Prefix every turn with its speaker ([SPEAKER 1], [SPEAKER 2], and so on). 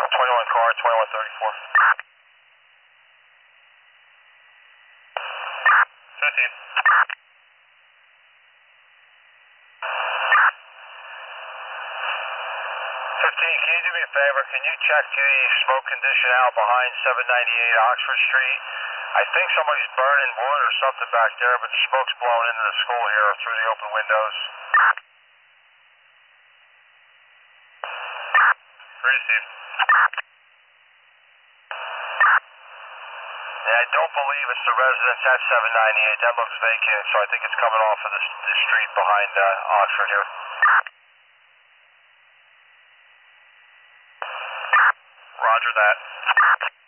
[SPEAKER 1] 21 car, 2134. 15. 15, can you do me a favor? Can you check the smoke condition out behind 798 Oxford Street? I think somebody's burning wood or something back there, but the smoke's blowing into the school here through the open windows. Receive. Yeah, I don't believe it's the residence at 798. That looks vacant, so I think it's coming off of the street behind Oxford here. Roger that.